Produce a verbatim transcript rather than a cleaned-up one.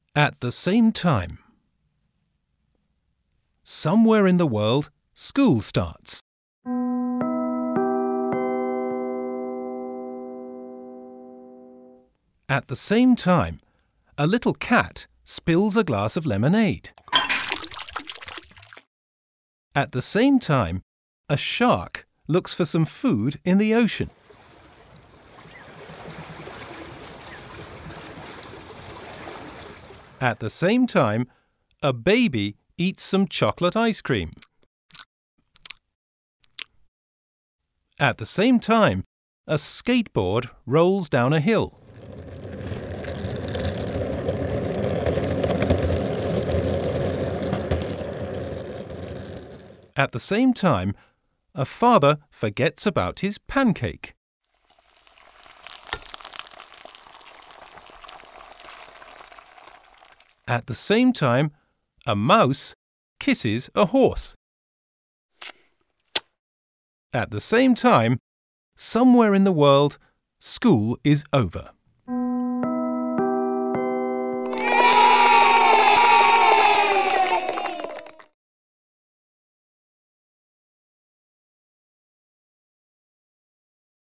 At the same time. Somewhere in the world, school starts. At the same time, a little cat spills a glass of lemonade. At the same time, a shark looks for some food in the ocean. At the same time, a baby eats some chocolate ice cream. At the same time, a skateboard rolls down a hill. At the same time, a father forgets about his pancake. At the same time, a mouse kisses a horse. At the same time, somewhere in the world, school is over.